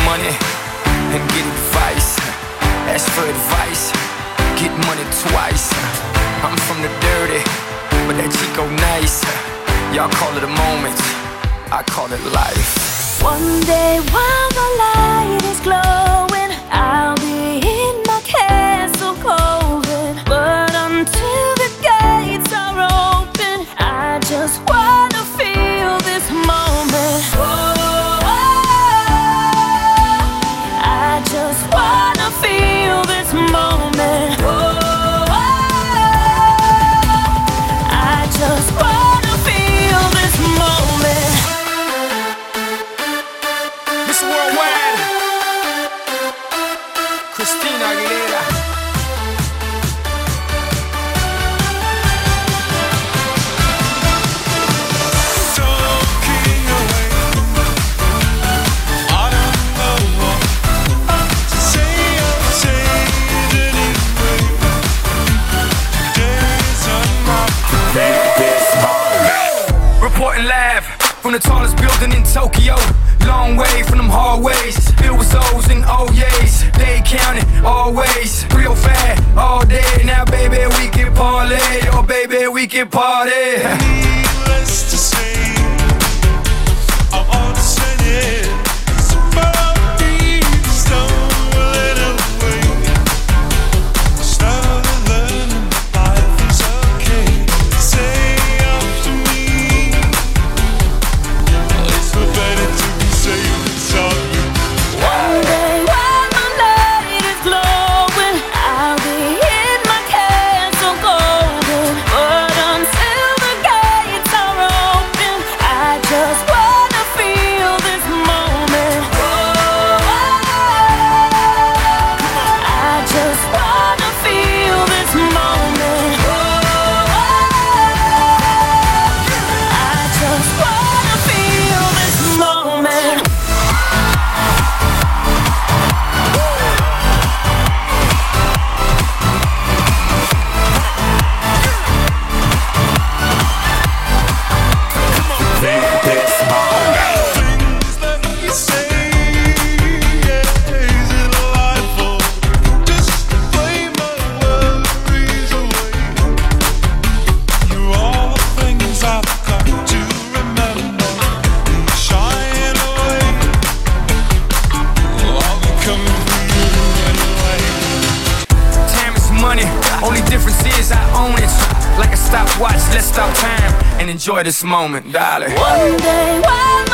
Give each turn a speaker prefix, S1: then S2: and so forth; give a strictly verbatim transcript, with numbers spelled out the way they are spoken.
S1: money and get advice. Ask for advice, get money twice. I'm from the dirty, but that Chico nice. Y'all call it a moment, I call it life.
S2: One day while the light is glowing, I'll be in my castle golden. But until the gates are open, I just wanna feel this moment. Whoa, I just wanna feel this moment. Whoa, I just wanna feel this moment.
S1: Mister Worldwide, Christina Aguilera. Reporting live from the tallest building in Tokyo. Long way from them hallways, filled with O's and O's. They counting always, real fat all day. Now baby we can parlay, oh baby we can party.
S3: Needless to say, I want to say it. Somebody stole it away. Started learning life is okay. Say after me, it's no better to be safe than sorry.
S2: One day while my light is glowing, I'll be in my castle golden. But until the gates are open, I just wanna feel this moment. Whoa, I just wanna feel this moment. Whoa, I just wanna feel this moment.
S3: Things that you say, yeah, is it a lie for just to play my worries away? You're all the things I've got to remember. They shine away. I'll be coming for you anyway.
S1: Time is money, only difference is I own it. Like a stopwatch, let's stop time and enjoy this moment, darling.
S2: One day while my